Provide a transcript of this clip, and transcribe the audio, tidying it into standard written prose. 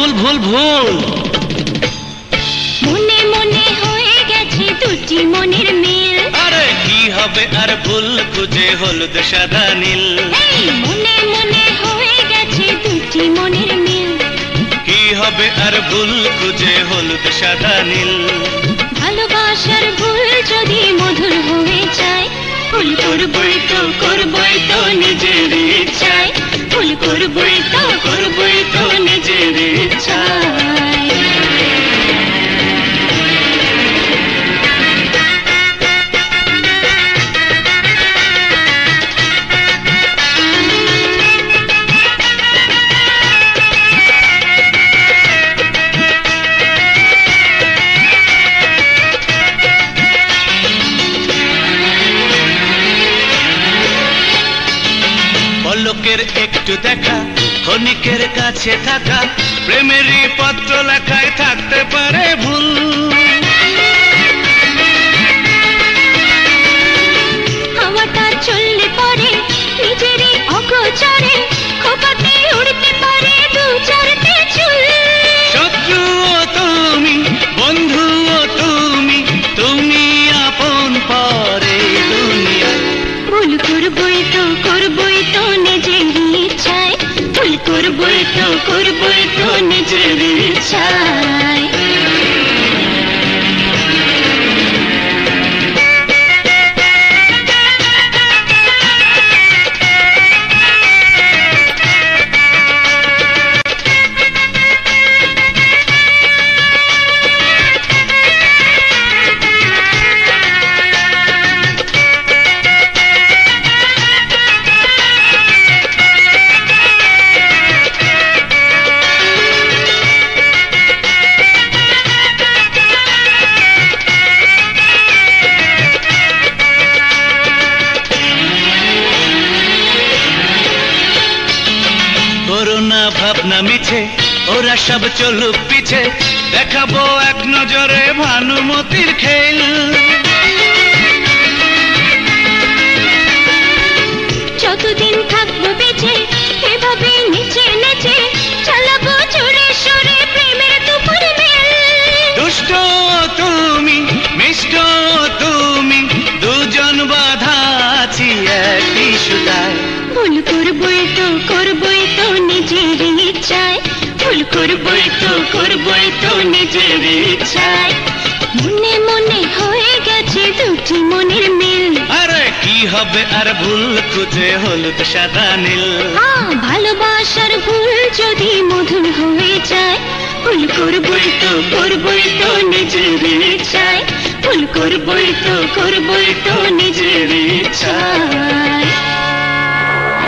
ভুল ভুল ভুল। মনে মনে হয়ে গেছে দুটি মনের মিল। আরে কি হবে আর ভুল খুঁজে হলুদ সাদা নীল। মনে মনে হয়ে গেছে দুটি মনের মিল। কি হবে আর ভুল খুঁজে হলুদ সাদা নীল। ভালোবাসার ভুল যদি মধুর হয়ে যায়, ভুল করবই তো নিজের ইচ্ছায়। ভুল করবই তো নিজের ইচ্ছায়। পলকের একটু দেখা, ক্ষণিকের কাছে থাকা, প্রেমেরই পত্র লেখায় থাকতে পারে ভুল। হাওয়াটা চললে পরে নিজেরই অগোচরে খোপাতে উড়তে পারে দু চারটে চুল। শত্রুও তুমি, বন্ধুও তুমি, তুমি আপন পরে দুনিয়ায়। ভুল করবই তো নিজের ইচ্ছায়। ভুল করবই তো নিজের ইচ্ছায়। করোনা ভাবনা মিছে, ওরা সব চলুক পিছে, দেখাবো এক নজরে ভানুমতির খেল। যতদিন থাকবো বেঁচে এভাবে নিচে নেচে চালাবো জোরে সোরে প্রেমের দুপুর মেল। দুষ্ট তুমি, মিষ্ট তুমি, দুজন বাঁধা আছি একই সুতায়। ভুল করবই তো নিজের ইচ্ছায়। ভুল করবই তো নিজের ইচ্ছায়। মনে মনে হয়ে গেছে দুটি মনের মিল। আরে কি হবে আর ভুল খুঁজে হলুদ সাদা নীল। ভালোবাসার ভুল যদি মধুর হয়ে যায়, ভুল করবই তো নিজের ইচ্ছায়। ভুল করবই তো নিজের ইচ্ছায়।